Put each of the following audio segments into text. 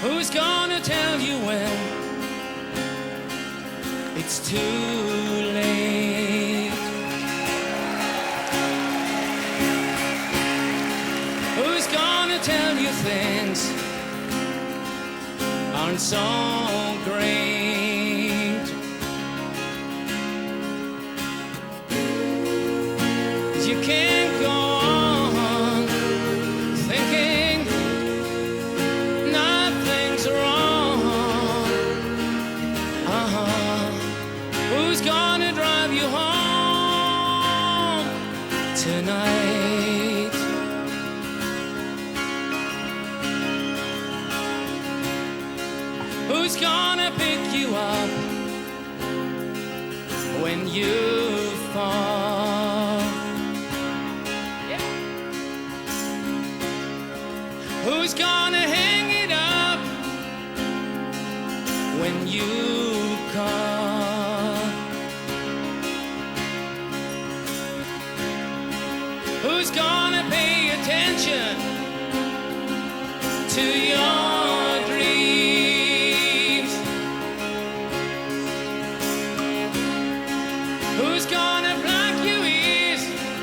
Who's gonna tell you when it's too late? Who's gonna tell you things aren't so great? You can't go on thinking nothing's wrong. Who's gonna drive you home tonight? Who's gonna pick you up when you fall? Yeah. Who's gonna hang it up when you call? Who's gonna pay attention to your dreams? Who's gonna block your ears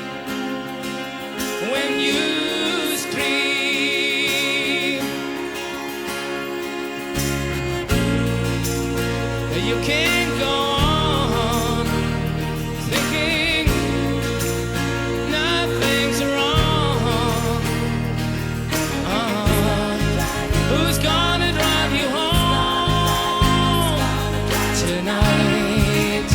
when you scream? You can't go on thinking nothing's wrong. Who's gonna drive you home tonight?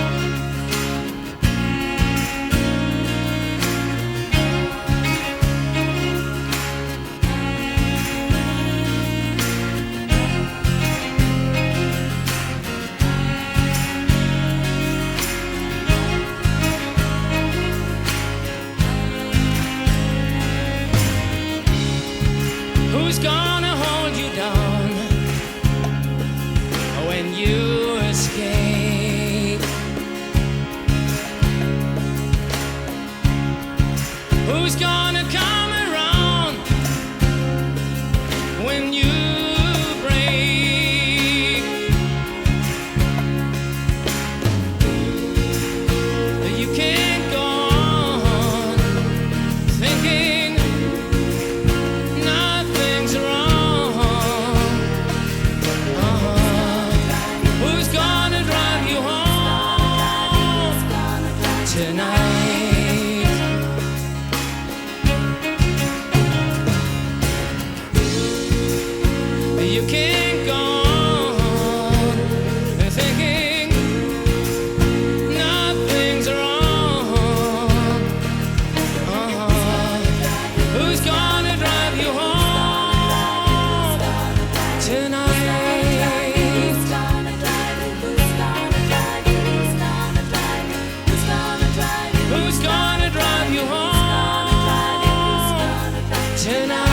Who's gonna hold you down when you escape? Who's gonna come around when you break? You can't go on thinking nothing's wrong. Who's gonna drive you home tonight? You can't go on thinking nothing's wrong. Who's gonna drive you home tonight? Who's gonna drive you? Who's gonna drive you? Who's gonna drive you? Who's gonna drive you? Who's gonna drive you home tonight?